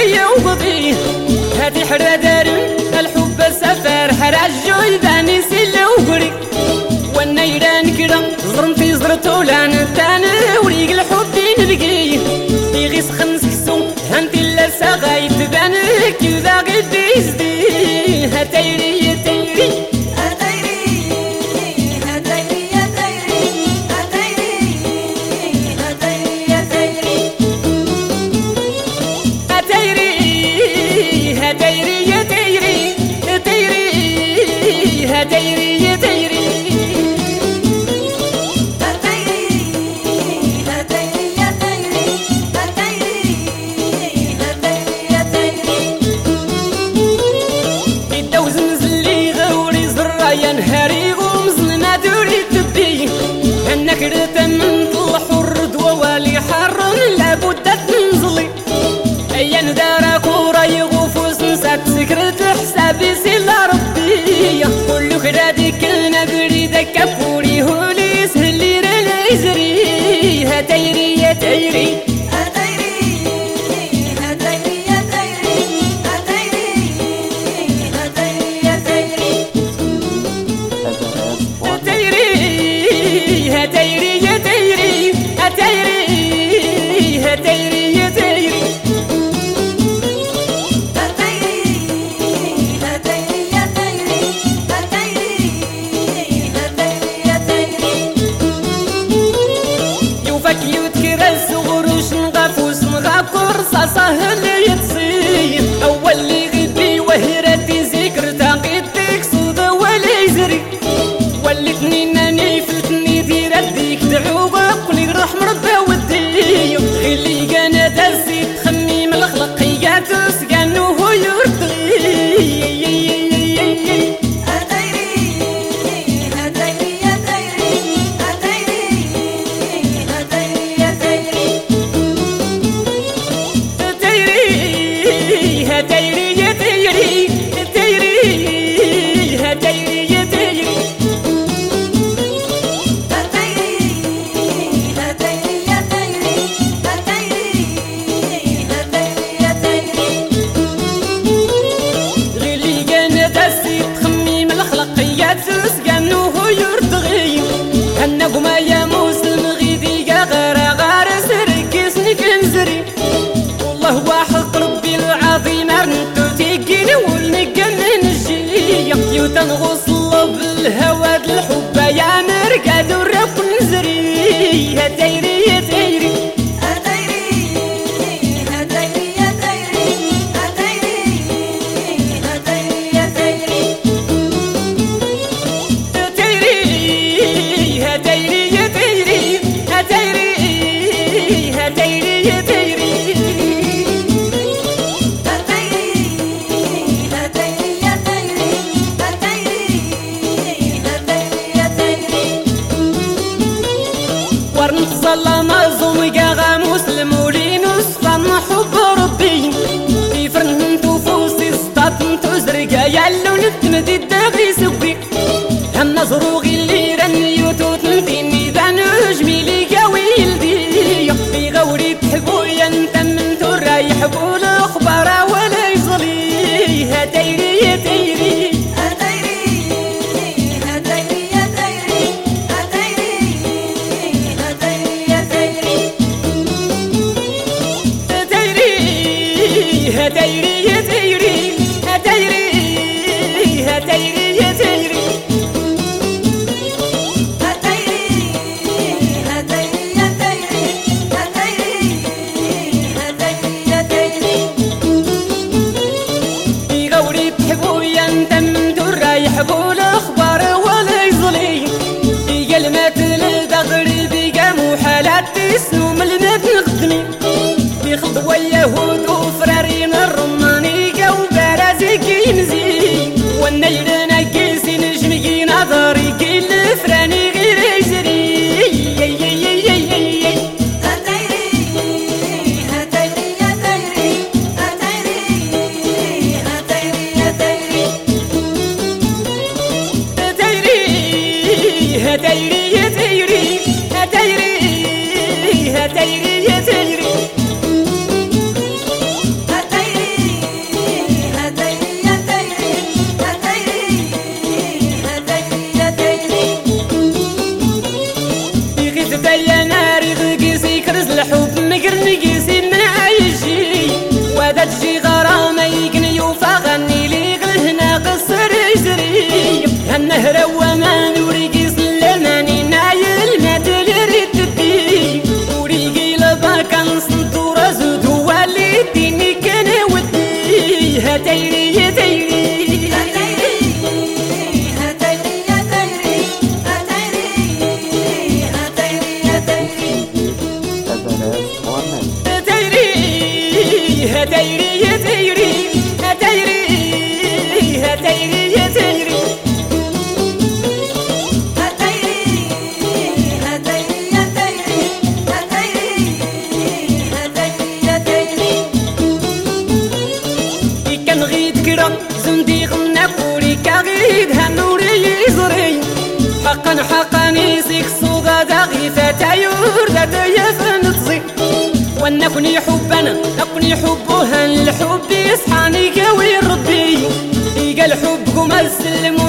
لي وقضي هاتي حرا دارن الحب سفر حرا الجويداني سيلا وقري والنيران كرا زرمتي زرتو لان تانا وريق الحب نلقي بيغيس خمس كسو هانتي اللسا غايت بانك كذا قدي يزدي هاتيري هاتيري نهاري ومزلنا دوري تبي انك رتا من طلح الرد ووالي حر لابد تنزلي ايا ندارا كورا يغوفوس نسات سكرت حسابي سيلا ربي كل كرادي كلنا بريدك كفوري هولي سهلي رلا يزري هتيري يا تيري سهل يتصير أول اللي غدي وهرتي ذكر تاقيتك صودا ولا يزري واللي ناني فتني دير رديك دعوبة قولي روح مربى ودي غلي كان دازي تخميم الخلقيات سكانو هو يرضي النغمة يا مسلم غيدي غارة غارة سرقسني كنزري والله واحد ربي العظيم ارنتو تيقين والنقن نجي وتنغص الله بالهوى الحب يا مرقاد ورب نزري هتيري هتيري ورنتصلى مظلوم قاغا مسلم ولينوس فما حب ربي في فرنتو فوسي سطاطنتو زرقا يالو نتمدي الداغي سوي هم نظرو غيلي رنيوتو تنتيني ذانو جميلي قاوي يلدي في غوري تحبويا انت من ترى يحبو الاخبار ولا يصلي هتيري هتيري هتيري هتيري هتيري هتيري هتيري يغوري تحبويا انت من درا يحبو الاخبار ولا يظلي كلمات الدغري بقى محالات تسنو من المد نخدمي بيخلط وياهود وفرارين الرماني قوبة نهر ومان وريقي سلماني نايل ما تلري تبي وريقي لباكا نصنت ورزد والديني كان ودي هتيري هتيري هتيري هتيري هتيري هتيري هتيري كان غيد كرا زندي غنا قولي كغيد هنوري يزري حقا حقا نيسيك صوغا داغي فتايور ذات يفن تصي ونكني حبنا نكني حبها الحب يصحاني قوي ربي يقال حبكم السلم